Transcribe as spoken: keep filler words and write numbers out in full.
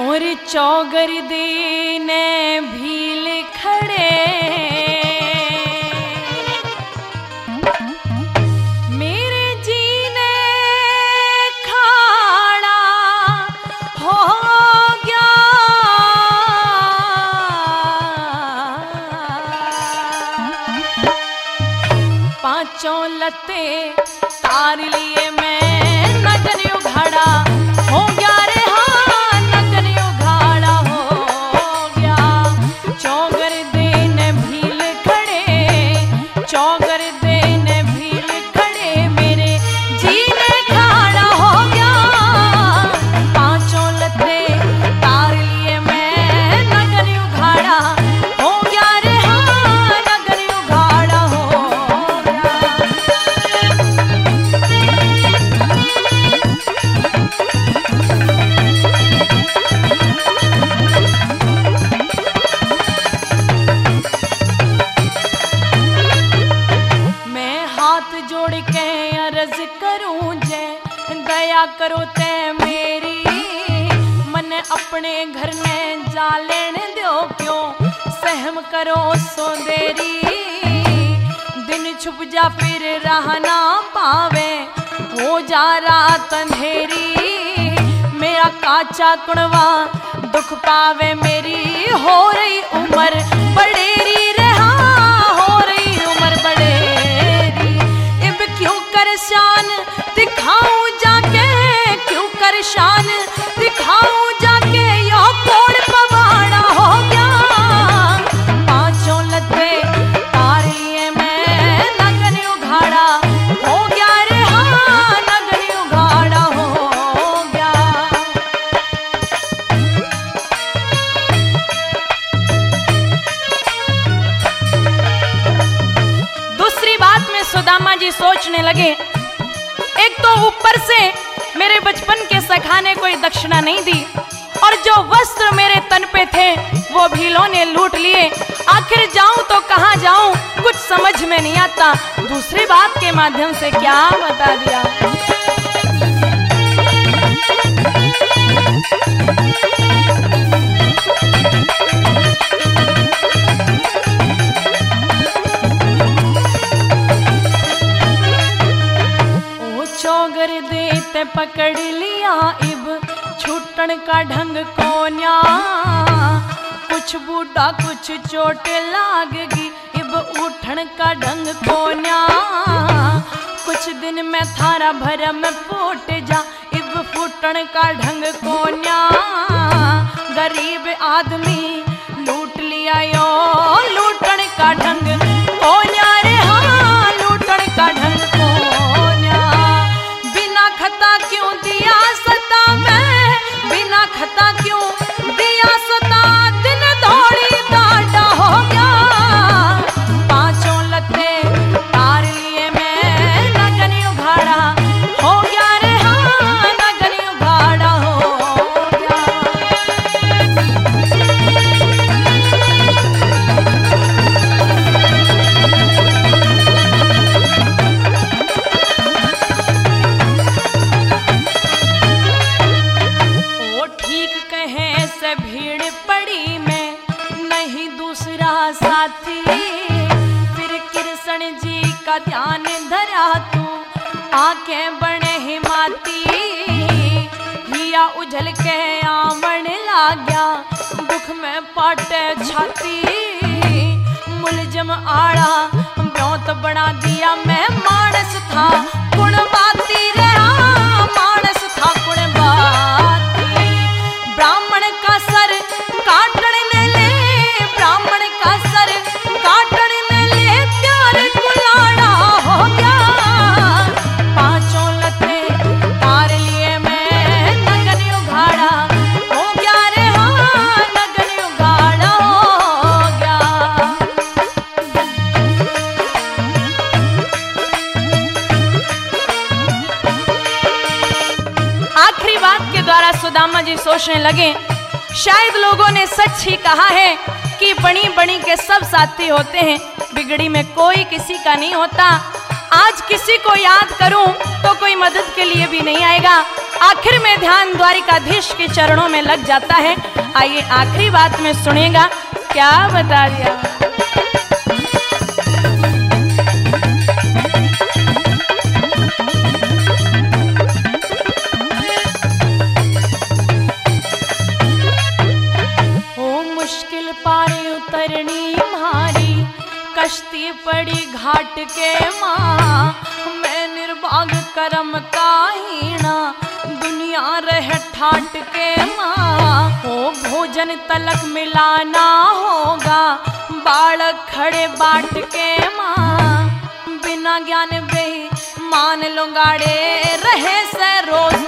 मोर चौगर दीने भील खड़े मेरे जीने खाड़ा हो गया। पांचों लते तार लिए मैं नगन उघाड़ा हो गया रे हाँ नगन उघाड़ा हो गया। चौगर देन भील खड़े चौगर देन भील खड़े मेरे जीने खाड़ा हो गया। पांचों लते तार लिए मैं नगन उघाड़ा हो गया रे हाँ नगन उघाड़ा हो गया। जोड़ के अर्ज करूं जय दया करो ते मेरी मन अपने घर में जा लेने दो क्यों सहम करो सो देरी। दिन छुप जा फिर राह ना पावे हो जा रात अंधेरी। मेरा काचा कुणवा दुख पावे मेरी हो रही उम्र बड़ेरी रहा हो रही उम्र बड़ेरी। क्यों करशान दिखाऊं जाके क्यों करशान दिखाऊं जाके यो कोड़ पवाड़ा हो गया। पांचों लते तार लिए मैं नगन उघाड़ा हो गया रे हाँ नगन उघाड़ा हो गया। दूसरी बात में सुदामा जी सोचने लगे, एक तो ऊपर से मेरे बचपन के सखा ने कोई दक्षिणा नहीं दी और जो वस्त्र मेरे तन पे थे वो भीलों ने लूट लिए। आखिर जाऊं तो कहां जाऊं कुछ समझ में नहीं आता। दूसरी बात के माध्यम से क्या बता दिया। चौगर देते पकड़ लिया इब छूटन का ढंग कोन्या। कुछ बूढ़ा कुछ चोट लागगी इब उठन का ढंग कोन्या। कुछ दिन में थारा भरम फूट जा इब फूटन का ढंग कोन्या। गरीब आदमी लूट लिया यो लूटन का ढंग कोन्या रे हाँ लूटन का ढंग कोन्या। बिना खता क्यों दिया सता मैं बिना खता क्यों दिया सता दिन दौड़ी डाटा हो गया। पांचों लते तार लिए मैं नगन उघाड़ा हो गया रे हाँ नगन उघाड़ा हो गया। भीड़ पड़ी मैं नहीं दूसरा साथी। फिर कृष्ण जी का ध्यान धरा तू आंखें बने हिमाती। हिया उछल के आमन लाग्या दुख में पाटे छाती। मुलजम आड़ा ब्योत बना दिया मैं मानस था गुण बाती रहा मानस था गुण बाती। ब्राह्मण का सर काटने ले ब्राह्मण का सर काटने ले प्यार कुलाड़ा हो गया। पांचों लते तार लिए मैं नगन उघाड़ा हो गया रे हाँ नगन उघाड़ा हो गया। आखिरी बात के द्वारा सुदामा जी सोचने लगे, शायद लोगों ने सच ही कहा है कि बणी बणी के सब साथी होते हैं, बिगड़ी में कोई किसी का नहीं होता। आज किसी को याद करूं तो कोई मदद के लिए भी नहीं आएगा। आखिर में ध्यान द्वारिकाधीश के चरणों में लग जाता है। आइए आखिरी बात में सुनिएगा क्या बता दिया। ओ मुश्किल पारे उतरनी भारी, कश्ती पड़ी घाट के माँ, मैं निर्भाग करम का हीना, दुनिया रह ठाट के माँ। हो भोजन तलक मिलाना होगा, बालक खड़े बाट के माँ, बिना ज्ञान बे मान लो गाड़े रहे से रोज